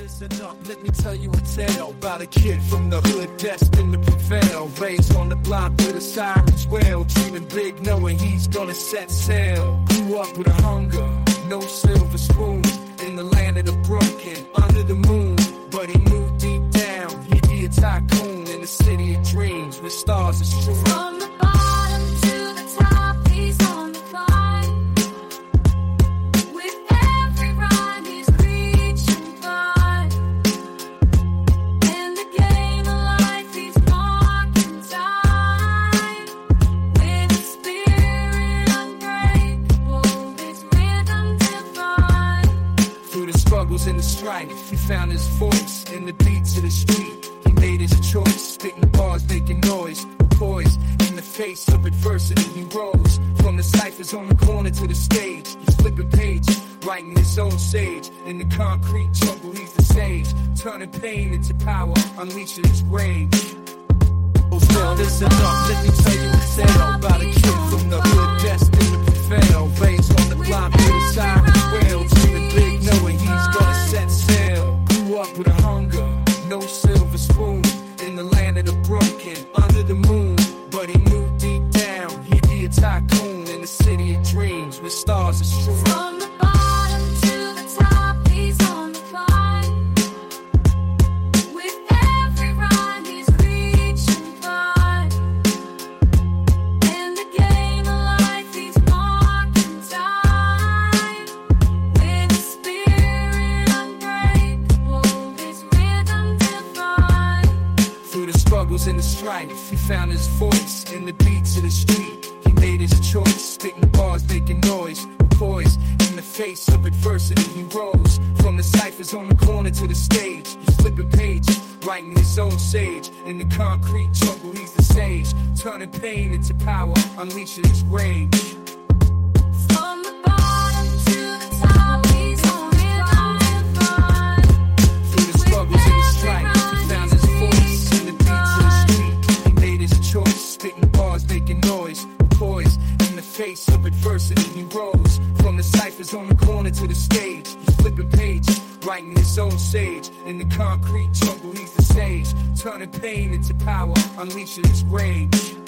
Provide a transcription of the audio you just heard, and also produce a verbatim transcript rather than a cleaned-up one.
Listen up, let me tell you a tale about a kid from the hood destined to prevail. Raised on the block with a siren's wail, dreaming big knowing he's gonna set sail. Grew up with a hunger, no silver spoon, in the land of the broken, under the moon. But he knew deep down he'd be a tycoon in the city of dreams where stars are strewn. From the bottom to the top, he's on the climb. With every rhyme he's reaching far. In the game of life he's marking time. With a spirit unbreakable, his rhythm divine. Through the struggles and the strife, he found his voice in the beats of the street. He made his choice, spitting bars, making noise, poised in the face of adversity. He rose from the ciphers on the corner to the stage. He's flipping pages, writing his own sage. In the concrete jungle, he's the sage, turning pain into power, unleashing his rage. Well, listen up, let me tell you a tale about a kid from the hood destined to prevail. Raised on the block with a siren's wail, dreaming big knowing he's gonna set sail. Grew up with a hunger, no silver spoon, in the land of the broken, under the moon. But he knew deep down he'd be a tycoon in the city of dreams where stars are strewn. From the bottom to the top, he's on the climb. With every rhyme he's reaching far. In the game of life he's marking time. With a spirit unbreakable, his rhythm divine. Through the struggles and the strife, he found his voice in the beats of the street. He made his choice, spitting bars, making noise, poised in the face of adversity. He rose from the ciphers on the corner to the stage. He's flipping pages, writing his own sage. In the concrete jungle, he's the sage, turning pain into power, unleashing his rage. From the bottom to the top, he's on the climb. Through the struggles and the strife, he found his voice in the beats of the street. He made his choice, spitting bars, making noise, poised in the face of adversity. He rose from the ciphers on the corner to the stage. He's flipping pages, writing his own sage. In the concrete jungle, he's the sage, turning pain into power, unleashing his rage.